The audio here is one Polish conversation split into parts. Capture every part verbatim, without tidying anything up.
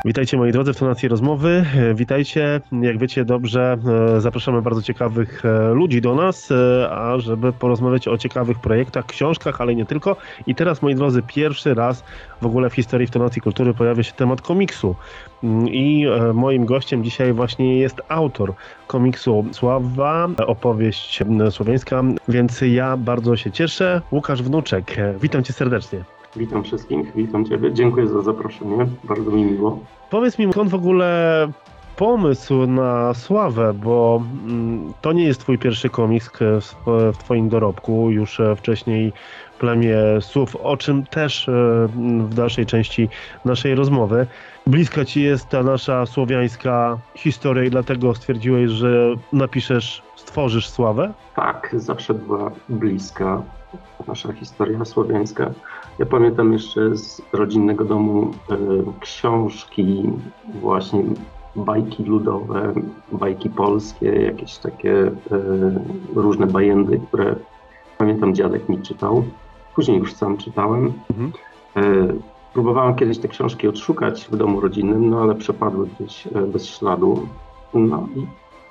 Witajcie moi drodzy w tonacji rozmowy. Witajcie, jak wiecie dobrze, zapraszamy bardzo ciekawych ludzi do nas, a żeby porozmawiać o ciekawych projektach, książkach, ale nie tylko. I teraz moi drodzy, pierwszy raz w ogóle w historii w tonacji kultury pojawia się temat komiksu. I moim gościem dzisiaj właśnie jest autor komiksu Sława, opowieść słowiańska, więc ja bardzo się cieszę. Łukasz Wnuczek, witam cię serdecznie. Witam wszystkich, witam Ciebie, dziękuję za zaproszenie, bardzo mi miło. Powiedz mi, skąd w ogóle pomysł na Sławę, bo to nie jest Twój pierwszy komiks w Twoim dorobku, już wcześniej Plemię Słów, o czym też w dalszej części naszej rozmowy. Bliska Ci jest ta nasza słowiańska historia i dlatego stwierdziłeś, że napiszesz, stworzysz Sławę? Tak, zawsze była bliska nasza historia słowiańska. Ja pamiętam jeszcze z rodzinnego domu y, książki, właśnie bajki ludowe, bajki polskie, jakieś takie y, różne bajendy, które pamiętam dziadek mi czytał. Później już sam czytałem. Mhm. Y, próbowałem kiedyś te książki odszukać w domu rodzinnym, no ale przepadły gdzieś y, bez śladu. No i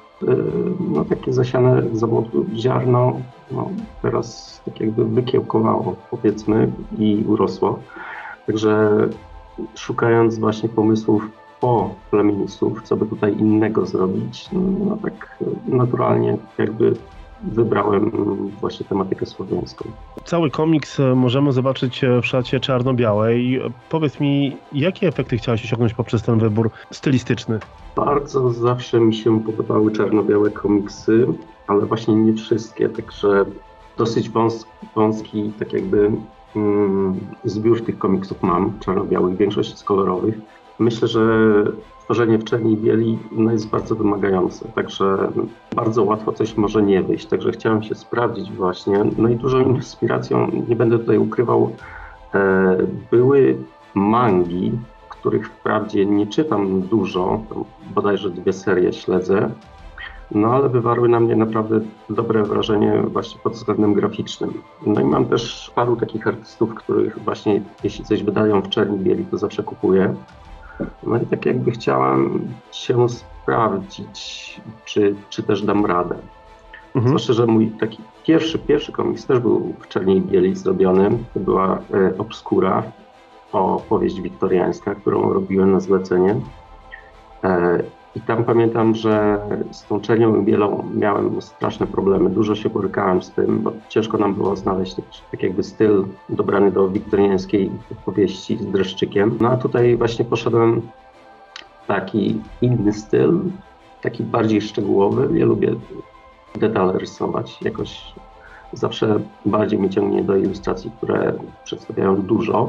no takie zasiane zawodu ziarno, no, teraz tak jakby wykiełkowało, powiedzmy, i urosło. Także szukając właśnie pomysłów po Plemieniu Słów, co by tutaj innego zrobić, no, no tak naturalnie jakby wybrałem właśnie tematykę słowiańską. Cały komiks możemy zobaczyć w szacie czarno-białej. Powiedz mi, jakie efekty chciałeś osiągnąć poprzez ten wybór stylistyczny? Bardzo zawsze mi się podobały czarno-białe komiksy, ale właśnie nie wszystkie, także dosyć wąski, wąski tak jakby mm, zbiór tych komiksów mam, czarno-białych, większość jest kolorowych. Myślę, że tworzenie w czerni i bieli no, jest bardzo wymagające, także bardzo łatwo coś może nie wyjść, także chciałem się sprawdzić właśnie. No i dużą inspiracją, nie będę tutaj ukrywał, e, były mangi, których wprawdzie nie czytam dużo, bodajże dwie serie śledzę, no ale wywarły na mnie naprawdę dobre wrażenie właśnie pod względem graficznym. No i mam też paru takich artystów, których właśnie jeśli coś wydają w czerni bieli, to zawsze kupuję. No i tak jakby chciałam się sprawdzić, czy, czy też dam radę. Mhm. Zwłaszcza, że mój taki pierwszy, pierwszy komiks też był w czerni i bieli zrobiony. To była e, Obskura, opowieść wiktoriańska, którą robiłem na zlecenie. E, I tam pamiętam, że z tą czernią i bielą miałem straszne problemy. Dużo się borykałem z tym, bo ciężko nam było znaleźć tak, tak jakby styl dobrany do wiktoriańskiej opowieści z dreszczykiem. No a tutaj właśnie poszedłem taki inny styl, taki bardziej szczegółowy. Ja lubię detale rysować. Jakoś zawsze bardziej mnie ciągnie do ilustracji, które przedstawiają dużo.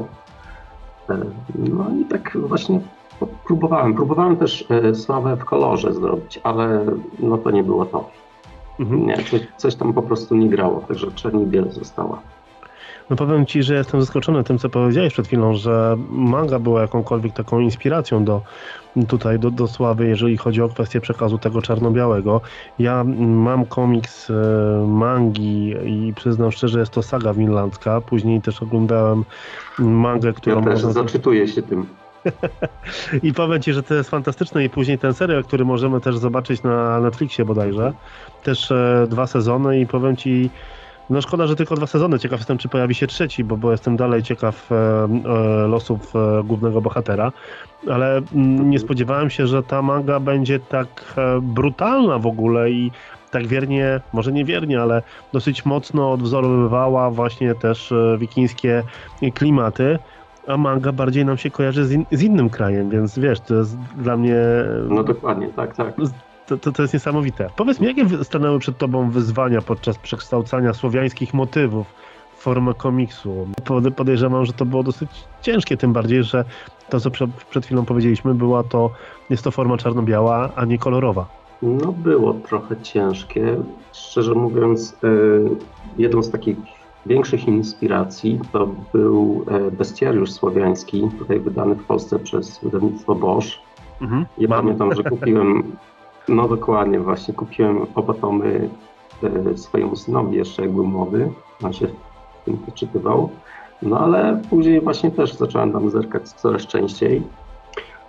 No i tak właśnie próbowałem. Próbowałem też e, Sławę w kolorze zrobić, ale no to nie było to. Mhm. Nie, coś, coś tam po prostu nie grało, także czerni i biel została. No powiem Ci, że jestem zaskoczony tym, co powiedziałeś przed chwilą, że manga była jakąkolwiek taką inspiracją do tutaj, do, do Sławy, jeżeli chodzi o kwestię przekazu tego czarno-białego. Ja mam komiks mangi i przyznam szczerze, jest to saga winlandzka. Później też oglądałem mangę, którą... Ja też można... zaczytuję się tym. I powiem Ci, że to jest fantastyczne i później ten serial, który możemy też zobaczyć na Netflixie bodajże. Też e, dwa sezony i powiem Ci, no szkoda, że tylko dwa sezony. Ciekaw jestem, czy pojawi się trzeci, bo, bo jestem dalej ciekaw e, e, losów e, głównego bohatera. Ale m, nie spodziewałem się, że ta manga będzie tak e, brutalna w ogóle i tak wiernie, może nie wiernie, ale dosyć mocno odwzorowywała właśnie też e, wikińskie klimaty. A manga bardziej nam się kojarzy z, in, z innym krajem, więc wiesz, to jest dla mnie... No dokładnie, tak, tak. To, to, to jest niesamowite. Powiedz mi, jakie stanęły przed Tobą wyzwania podczas przekształcania słowiańskich motywów w formę komiksu? Podejrzewam, że to było dosyć ciężkie, tym bardziej, że to, co przed, przed chwilą powiedzieliśmy, była to, jest to forma czarno-biała, a nie kolorowa. No było trochę ciężkie. Szczerze mówiąc, yy, jedną z takich większych inspiracji to był Bestiariusz Słowiański, tutaj wydany w Polsce przez wydawnictwo Bosch. Mhm. Ja Mam. pamiętam, że kupiłem, no dokładnie właśnie, kupiłem oba tomy e, swojemu synowi jeszcze jak był młody, on się w tym wyczytywał, no ale później właśnie też zacząłem tam zerkać coraz częściej.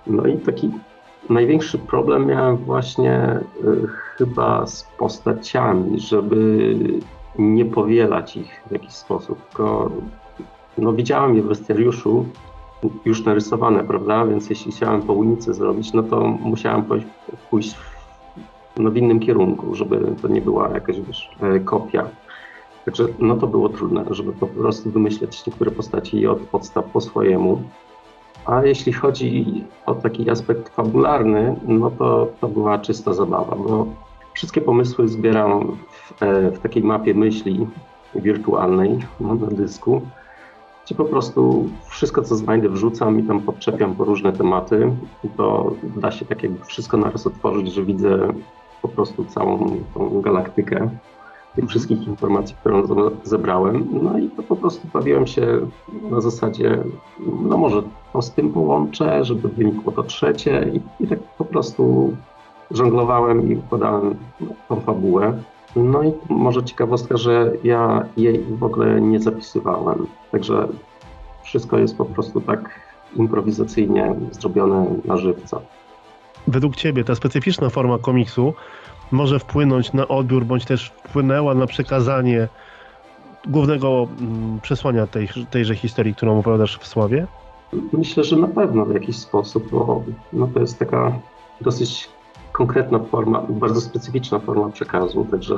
No i taki największy problem miałem właśnie y, chyba z postaciami, żeby nie powielać ich w jakiś sposób, tylko no, widziałem je w bestiariuszu już narysowane, prawda, więc jeśli chciałem po łinicy zrobić, no to musiałem pójść, pójść w, no, w innym kierunku, żeby to nie była jakaś, wiesz, kopia. Także no to było trudne, żeby po prostu wymyśleć niektóre postaci od podstaw po swojemu. A jeśli chodzi o taki aspekt fabularny, no to to była czysta zabawa, bo wszystkie pomysły zbieram w, w takiej mapie myśli wirtualnej, no, na dysku, gdzie po prostu wszystko, co znajdę, wrzucam i tam podczepiam po różne tematy. I to da się tak jakby wszystko naraz otworzyć, że widzę po prostu całą tą galaktykę tych wszystkich informacji, które zebrałem. No i to po prostu bawiłem się na zasadzie, no może to z tym połączę, żeby wynikło to trzecie i, i tak po prostu żonglowałem i układałem tą fabułę. No i może ciekawostka, że ja jej w ogóle nie zapisywałem. Także wszystko jest po prostu tak improwizacyjnie zrobione na żywca. Według Ciebie ta specyficzna forma komiksu może wpłynąć na odbiór, bądź też wpłynęła na przekazanie głównego mm, przesłania tej, tejże historii, którą opowiadasz w Sławie? Myślę, że na pewno w jakiś sposób, bo no to jest taka dosyć konkretna forma, bardzo specyficzna forma przekazu, także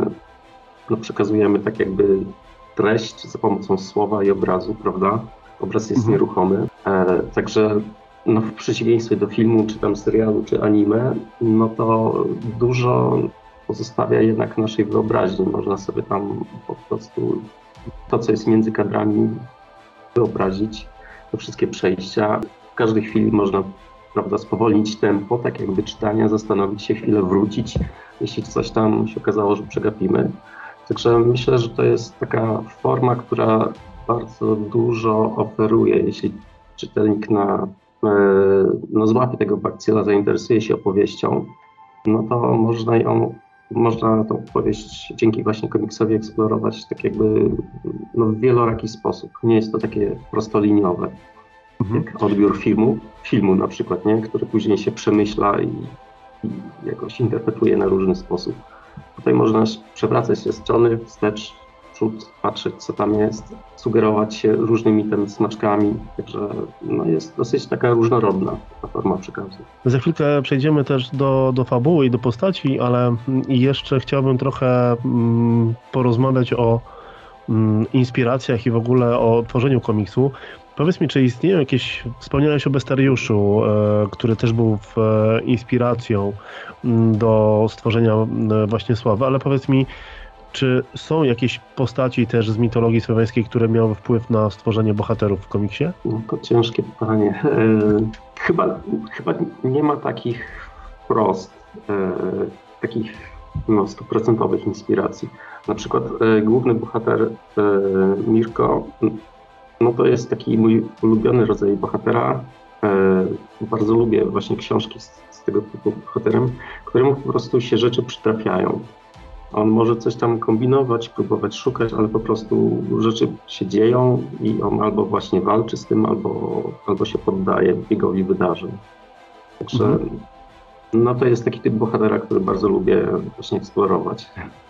no, przekazujemy tak jakby treść za pomocą słowa i obrazu, prawda? Obraz jest mhm. nieruchomy, e, także no, w przeciwieństwie do filmu, czy tam serialu, czy anime, no to dużo pozostawia jednak naszej wyobraźni. Można sobie tam po prostu to, co jest między kadrami, wyobrazić, te wszystkie przejścia. W każdej chwili można, prawda, spowolnić tempo, tak jakby czytania, zastanowić się, chwilę wrócić, jeśli coś tam się okazało, że przegapimy. Także myślę, że to jest taka forma, która bardzo dużo oferuje, jeśli czytelnik na no złapie tego bakcyla, zainteresuje się opowieścią, no to można ją, można tą opowieść dzięki właśnie komiksowi eksplorować tak jakby no, w wieloraki sposób. Nie jest to takie prostoliniowe, mhm. jak odbiór filmu, filmu na przykład, nie? Który później się przemyśla i, i jakoś interpretuje na różny sposób. Tutaj można przewracać się strony, wstecz, przód, patrzeć, co tam jest, sugerować się różnymi tam smaczkami, także no, jest dosyć taka różnorodna ta forma przekazu. Za chwilkę przejdziemy też do, do fabuły i do postaci, ale jeszcze chciałbym trochę mm, porozmawiać o mm, inspiracjach i w ogóle o tworzeniu komiksu. Powiedz mi, czy istnieją jakieś, wspomniałeś o bestiariuszu, e, który też był w, e, inspiracją m, do stworzenia e, właśnie Sławy, ale powiedz mi, czy są jakieś postaci też z mitologii słowiańskiej, które miały wpływ na stworzenie bohaterów w komiksie? No to ciężkie pytanie. E, chyba, chyba nie ma takich wprost, e, takich no, stuprocentowych inspiracji. Na przykład e, główny bohater e, Mirko, no to jest taki mój ulubiony rodzaj bohatera. E, bardzo lubię właśnie książki z, z tego typu bohaterem, któremu po prostu się rzeczy przytrafiają. On może coś tam kombinować, próbować szukać, ale po prostu rzeczy się dzieją i on albo właśnie walczy z tym, albo, albo się poddaje biegowi wydarzeń. Także mhm. no to jest taki typ bohatera, który bardzo lubię właśnie eksplorować.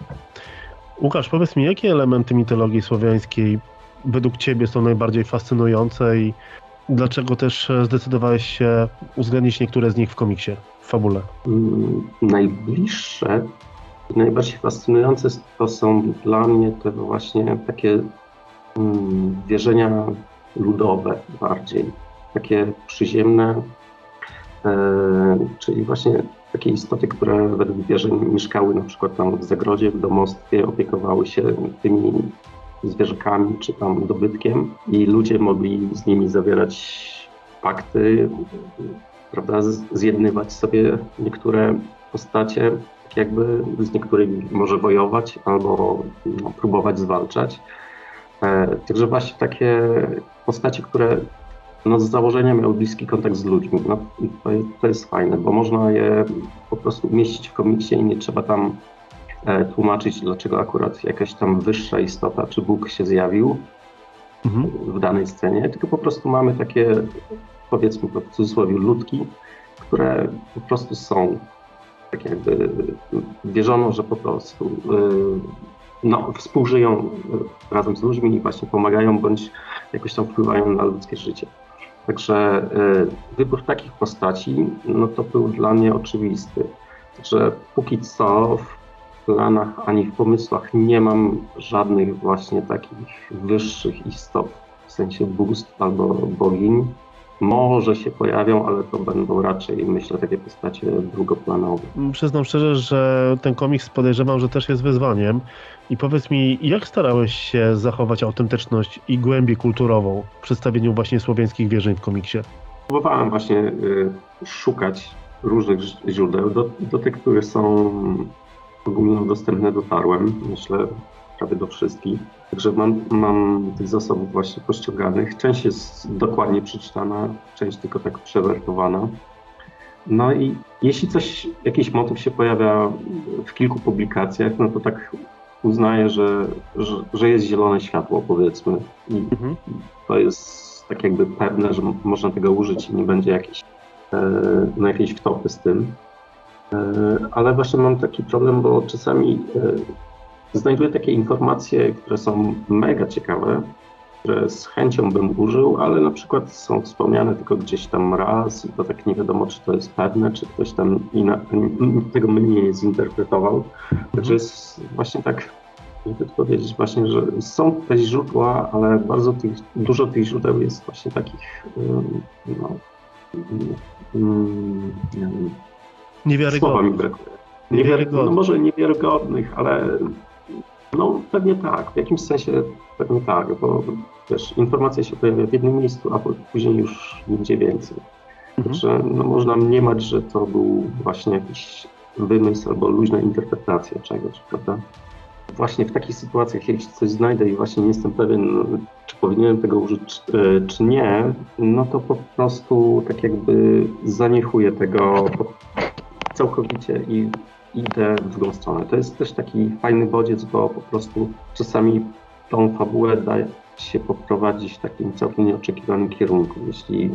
Łukasz, powiedz mi, jakie elementy mitologii słowiańskiej według Ciebie są najbardziej fascynujące i dlaczego też zdecydowałeś się uwzględnić niektóre z nich w komiksie, w fabule? Hmm, najbliższe Najbardziej fascynujące to są dla mnie te właśnie takie mm, wierzenia ludowe bardziej, takie przyziemne, e, czyli właśnie takie istoty, które według wierzeń mieszkały na przykład tam w zagrodzie, w domostwie, opiekowały się tymi zwierzakami czy tam dobytkiem i ludzie mogli z nimi zawierać pakty, prawda, zjednywać sobie niektóre postacie, jakby z niektórymi może wojować albo no, próbować zwalczać. E, także właśnie takie postacie, które no, z założenia miały bliski kontakt z ludźmi. No, i to, jest, to jest fajne, bo można je po prostu umieścić w komiksie i nie trzeba tam e, tłumaczyć, dlaczego akurat jakaś tam wyższa istota czy Bóg się zjawił mhm. w danej scenie, tylko po prostu mamy takie powiedzmy to w cudzysłowie, ludki, które po prostu są, tak jakby wierzono, że po prostu no, współżyją razem z ludźmi i właśnie pomagają bądź jakoś tam wpływają na ludzkie życie. Także wybór takich postaci, no to był dla mnie oczywisty. Także póki co w planach ani w pomysłach nie mam żadnych właśnie takich wyższych istot, w sensie bóstw albo bogiń. Może się pojawią, ale to będą raczej, myślę, takie postacie drugoplanowe. Przyznam szczerze, że ten komiks podejrzewam, że też jest wyzwaniem. I powiedz mi, jak starałeś się zachować autentyczność i głębię kulturową w przedstawieniu właśnie słowiańskich wierzeń w komiksie? Próbowałem właśnie y, szukać różnych źródeł. Do, do tych, które są ogólnodostępne, dotarłem, myślę, prawie do wszystkich. Także mam, mam tych zasobów właśnie pościąganych. Część jest dokładnie przeczytana, część tylko tak przewertowana. No i jeśli coś, jakiś motyw się pojawia w kilku publikacjach, no to tak uznaję, że, że, że jest zielone światło, powiedzmy. I mhm. to jest tak jakby pewne, że można tego użyć i nie będzie jakiejś, e, no jakiejś wtopy z tym. E, ale właśnie mam taki problem, bo czasami e, znajduję takie informacje, które są mega ciekawe, które z chęcią bym użył, ale na przykład są wspomniane tylko gdzieś tam raz i to tak nie wiadomo, czy to jest pewne, czy ktoś tam inna, tego mnie zinterpretował. Także jest właśnie tak, żeby powiedzieć właśnie, że są te źródła, ale bardzo tych, dużo tych źródeł jest właśnie takich, no, nie wiem, słowa mi brakuje. Niewiary, no może niewiarygodnych, ale no pewnie tak, w jakimś sensie pewnie tak, bo wiesz, informacja się pojawia w jednym miejscu, a później już nigdzie więcej. Mhm. Także no, można mniemać, że to był właśnie jakiś wymysł albo luźna interpretacja czegoś, prawda? Właśnie w takich sytuacjach, jeśli coś znajdę i właśnie nie jestem pewien, czy powinienem tego użyć, czy nie, no to po prostu tak jakby zaniechuję tego całkowicie i idę w drugą stronę. To jest też taki fajny bodziec, bo po prostu czasami tą fabułę da się poprowadzić w takim całkiem nieoczekiwanym kierunku. Jeśli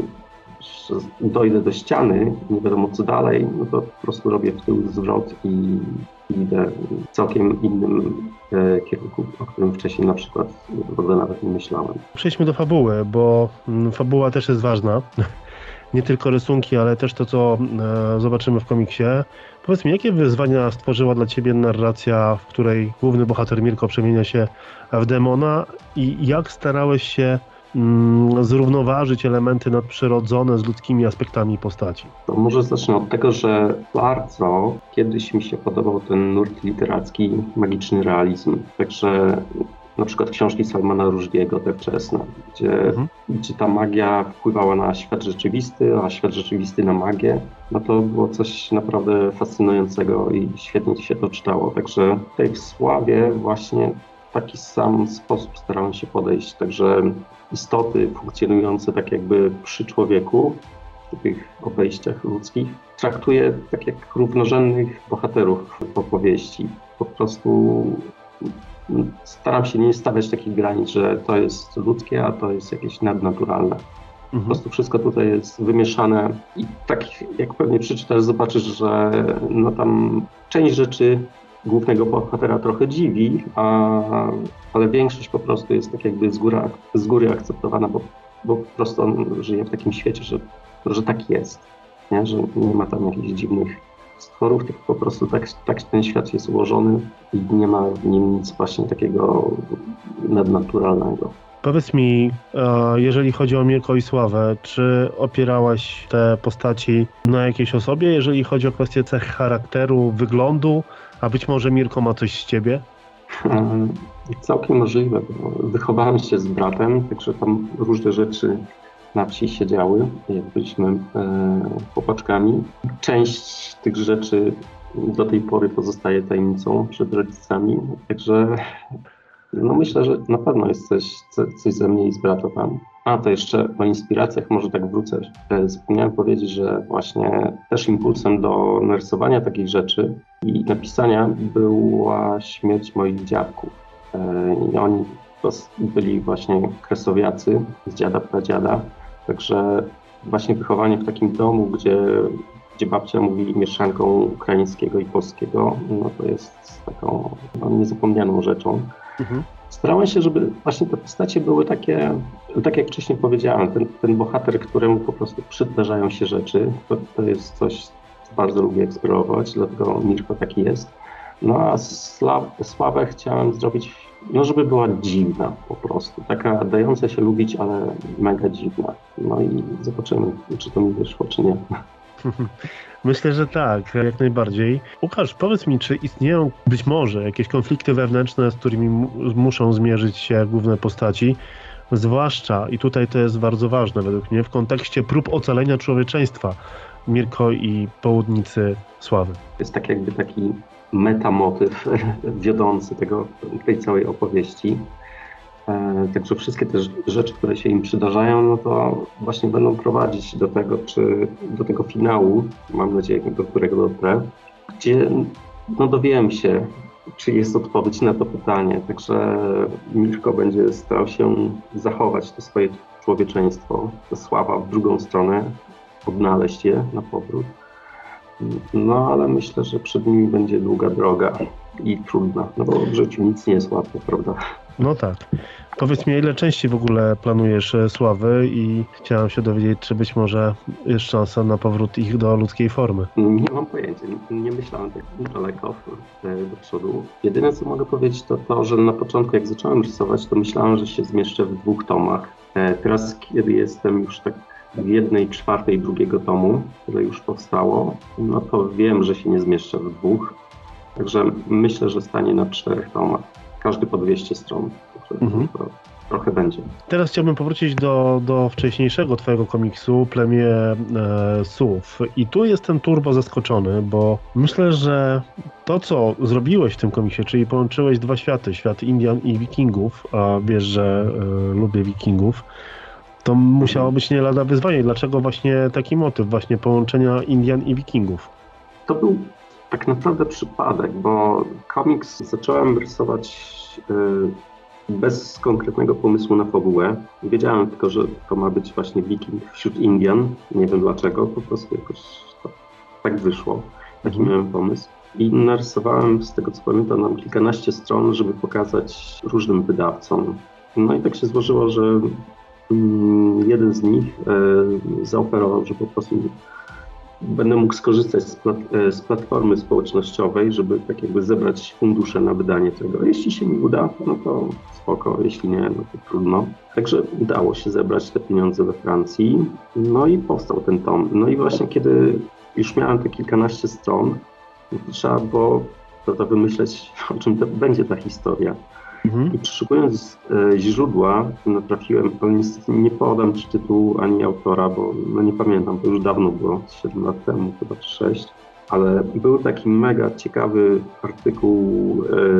dojdę do ściany, nie wiadomo co dalej, no to po prostu robię w tył zwrot i idę w całkiem innym e, kierunku, o którym wcześniej na przykład w ogóle nawet nie myślałem. Przejdźmy do fabuły, bo fabuła też jest ważna. Nie tylko rysunki, ale też to, co e, zobaczymy w komiksie. Powiedz mi, jakie wyzwania stworzyła dla Ciebie narracja, w której główny bohater Mirko przemienia się w demona i jak starałeś się mm, zrównoważyć elementy nadprzyrodzone z ludzkimi aspektami postaci? To może zacznę od tego, że bardzo kiedyś mi się podobał ten nurt literacki, magiczny realizm. Także na przykład książki Salmana Rushdie'ego, te wczesne, gdzie, mhm. gdzie ta magia wpływała na świat rzeczywisty, a świat rzeczywisty na magię. No to było coś naprawdę fascynującego i świetnie się to czytało. Także tutaj w Sławie właśnie w taki sam sposób starałem się podejść. Także istoty funkcjonujące tak jakby przy człowieku, w tych obejściach ludzkich, traktuję tak jak równorzędnych bohaterów po powieści. Po prostu staram się nie stawiać takich granic, że to jest ludzkie, a to jest jakieś nadnaturalne. Po mhm. prostu wszystko tutaj jest wymieszane i tak jak pewnie przeczytasz, zobaczysz, że no tam część rzeczy głównego bohatera trochę dziwi, a, ale większość po prostu jest tak jakby z góry, z góry akceptowana, bo, bo po prostu on żyje w takim świecie, że, że tak jest, nie? Że nie ma tam jakichś dziwnych stworów, tylko po prostu tak, tak ten świat jest ułożony i nie ma w nim nic właśnie takiego nadnaturalnego. Powiedz mi, jeżeli chodzi o Mirko i Sławę, czy opierałaś te postaci na jakiejś osobie, jeżeli chodzi o kwestię cech charakteru, wyglądu, a być może Mirko ma coś z ciebie? Całkiem możliwe, bo wychowałem się z bratem, także tam różne rzeczy na wsi się działy, jak byliśmy e, chłopaczkami. Część tych rzeczy do tej pory pozostaje tajemnicą przed rodzicami, także no myślę, że na pewno jest coś, coś ze mnie i z brata tam. A to jeszcze o inspiracjach może tak wrócę. Zapomniałem powiedzieć, że właśnie też impulsem do narysowania takich rzeczy i napisania była śmierć moich dziadków. E, I oni byli właśnie kresowiacy z dziada, pradziada. Także właśnie wychowanie w takim domu, gdzie, gdzie babcia mówi mieszanką ukraińskiego i polskiego, no to jest taką no, niezapomnianą rzeczą. Mhm. Starałem się, żeby właśnie te postacie były takie, tak jak wcześniej powiedziałem, ten, ten bohater, któremu po prostu przydarzają się rzeczy, to, to jest coś, co bardzo lubię eksplorować, dlatego Mirko taki jest. No a Sla- Sławę chciałem zrobić, no żeby była dziwna po prostu, taka dająca się lubić, ale mega dziwna. No i zobaczymy, czy to mi wyszło, czy nie. Myślę, że tak, jak najbardziej. Łukasz, powiedz mi, czy istnieją być może jakieś konflikty wewnętrzne, z którymi mu- muszą zmierzyć się główne postaci, zwłaszcza, i tutaj to jest bardzo ważne według mnie, w kontekście prób ocalenia człowieczeństwa Mirko i południcy Sławy. Jest tak jakby taki metamotyw wiodący tego, tej całej opowieści. E, także wszystkie te rzeczy, które się im przydarzają, no to właśnie będą prowadzić do tego, czy do tego finału, mam nadzieję, do którego dotrę, gdzie no dowiem się, czy jest odpowiedź na to pytanie. Także Mirko będzie starał się zachować to swoje człowieczeństwo, ta Sława w drugą stronę, odnaleźć je na powrót. No ale myślę, że przed nimi będzie długa droga i trudna, no bo w życiu nic nie jest łatwe, prawda? No tak. Powiedz mi, ile części w ogóle planujesz e, Sławy i chciałem się dowiedzieć, czy być może jest szansa na powrót ich do ludzkiej formy. Nie mam pojęcia, nie, nie myślałem tak daleko e, do przodu. Jedyne co mogę powiedzieć to to, że na początku jak zacząłem rysować, to myślałem, że się zmieszczę w dwóch tomach. E, Teraz kiedy jestem już tak w jednej czwartej drugiego tomu, które już powstało, no to wiem, że się nie zmieszczę w dwóch. Także myślę, że stanie na czterech tomach. Każdy po dwieście stron. Także Mhm. to trochę będzie. Teraz chciałbym powrócić do, do wcześniejszego twojego komiksu, Plemię e, Słów. I tu jestem turbo zaskoczony, bo myślę, że to, co zrobiłeś w tym komiksie, czyli połączyłeś dwa światy, świat Indian i Wikingów, a wiesz, że e, lubię Wikingów, to musiało być nie lada wyzwanie. Dlaczego właśnie taki motyw, właśnie połączenia Indian i Wikingów? To był tak naprawdę przypadek, bo komiks zacząłem rysować y, bez konkretnego pomysłu na fabułę. Wiedziałem tylko, że to ma być właśnie Wiking wśród Indian. Nie wiem dlaczego, po prostu jakoś to, tak wyszło. Taki Mhm. miałem pomysł. I narysowałem, z tego co pamiętam, nam kilkanaście stron, żeby pokazać różnym wydawcom. No i tak się złożyło, że mm, jeden z nich y, zaoferował, że po prostu będę mógł skorzystać z, plat- z platformy społecznościowej, żeby tak jakby zebrać fundusze na wydanie tego. Jeśli się mi uda, no to spoko, jeśli nie, no to trudno. Także udało się zebrać te pieniądze we Francji, no i powstał ten tom. No i właśnie kiedy już miałem te kilkanaście stron, no to trzeba było to, to wymyśleć, o czym to będzie ta historia. Mhm. I przeszukując e, źródła, natrafiłem, ale niestety nie podam ci tytułu ani autora, bo no nie pamiętam, to już dawno było, siedem lat temu, chyba sześć, ale był taki mega ciekawy artykuł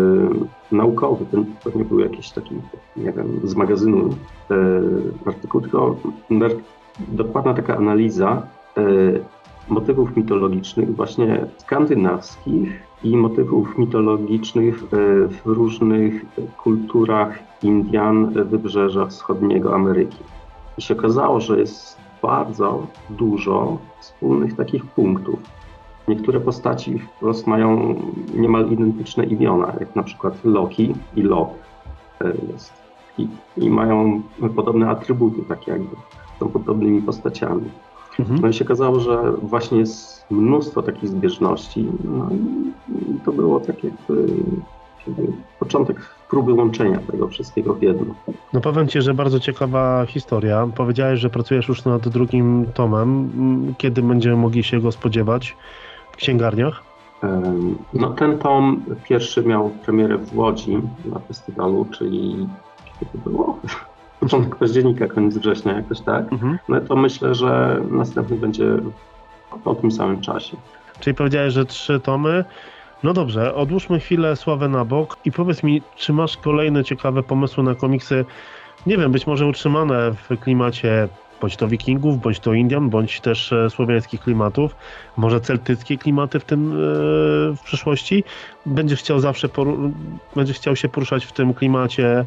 e, naukowy, ten, to nie był jakiś taki, nie wiem, z magazynu e, artykuł, tylko ner- dokładna taka analiza e, motywów mitologicznych właśnie skandynawskich i motywów mitologicznych w różnych kulturach Indian wybrzeża wschodniego Ameryki. I się okazało, że jest bardzo dużo wspólnych takich punktów. Niektóre postaci wprost mają niemal identyczne imiona, jak na przykład Loki i Lot jest. I, i mają podobne atrybuty, tak jakby, są podobnymi postaciami. Mhm. No i się okazało, że właśnie jest mnóstwo takich zbieżności, no i to było tak jakby, jakby początek próby łączenia tego wszystkiego w jedno. No powiem ci, że bardzo ciekawa historia. Powiedziałeś, że pracujesz już nad drugim tomem. Kiedy będziemy mogli się go spodziewać w księgarniach? Em, No ten tom pierwszy miał premierę w Łodzi na festiwalu, czyli kiedy to było? Początek października, koniec września, jakoś tak. Mhm. No to myślę, że następny będzie po tym samym czasie. Czyli powiedziałeś, że trzy tomy. No dobrze, odłóżmy chwilę Sławę na bok i powiedz mi, czy masz kolejne ciekawe pomysły na komiksy, nie wiem, być może utrzymane w klimacie bądź to Wikingów, bądź to Indian, bądź też e, słowiańskich klimatów, może celtyckie klimaty w tym e, w przyszłości? Będziesz chciał zawsze poru- będziesz chciał się poruszać w tym klimacie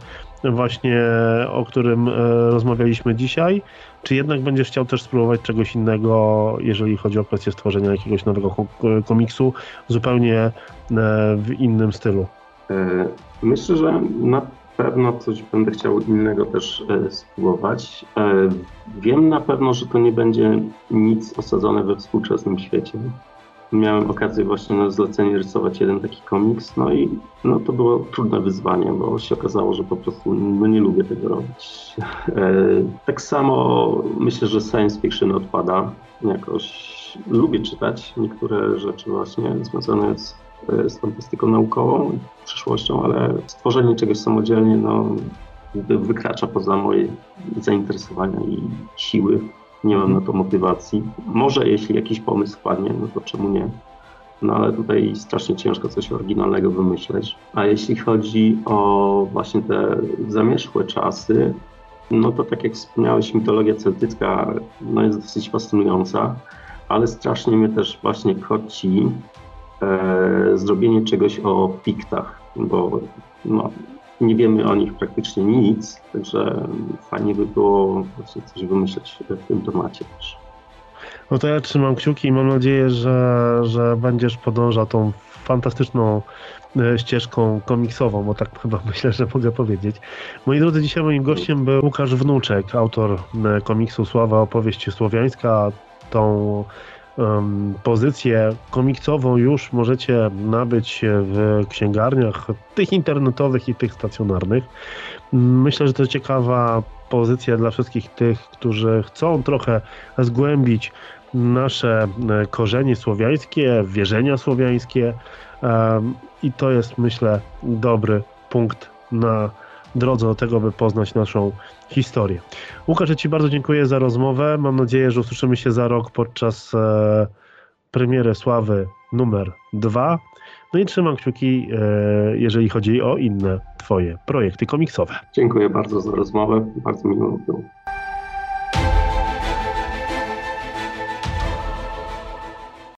właśnie, o którym e, rozmawialiśmy dzisiaj, czy jednak będziesz chciał też spróbować czegoś innego, jeżeli chodzi o kwestię stworzenia jakiegoś nowego ko- komiksu, zupełnie e, w innym stylu? E, Myślę, że na pewno coś będę chciał innego też e, spróbować. E, Wiem na pewno, że to nie będzie nic osadzone we współczesnym świecie. Miałem okazję właśnie na zlecenie rysować jeden taki komiks, no i no, to było trudne wyzwanie, bo się okazało, że po prostu no, nie lubię tego robić. E, tak samo myślę, że science fiction odpada. Jakoś lubię czytać niektóre rzeczy właśnie związane z, z fantastyką naukową, przyszłością, ale stworzenie czegoś samodzielnie no, wykracza poza moje zainteresowania i siły. Nie mam na to motywacji. Może jeśli jakiś pomysł wpadnie, no to czemu nie? No ale tutaj strasznie ciężko coś oryginalnego wymyśleć. A jeśli chodzi o właśnie te zamierzchłe czasy, no to tak jak wspomniałeś, mitologia celtycka no jest dosyć fascynująca, ale strasznie mnie też właśnie korci e, zrobienie czegoś o Piktach, bo no, nie wiemy o nich praktycznie nic, także fajnie by było właśnie coś wymyśleć w tym temacie też. No to ja trzymam kciuki i mam nadzieję, że, że będziesz podążał tą fantastyczną e, ścieżką komiksową, bo tak chyba myślę, że mogę powiedzieć. Moi drodzy, dzisiaj moim gościem był Łukasz Wnuczek, autor e, komiksu Sława Opowieść Słowiańska. Tą um, pozycję komiksową już możecie nabyć w księgarniach, tych internetowych i tych stacjonarnych. Myślę, że to ciekawa pozycja dla wszystkich tych, którzy chcą trochę zgłębić nasze korzenie słowiańskie, wierzenia słowiańskie i to jest, myślę, dobry punkt na drodze do tego, by poznać naszą historię. Łukasz, ja Ci bardzo dziękuję za rozmowę. Mam nadzieję, że usłyszymy się za rok podczas e, premiery Sławy numer dwa. No i trzymam kciuki, e, jeżeli chodzi o inne Twoje projekty komiksowe. Dziękuję bardzo za rozmowę, bardzo miło było.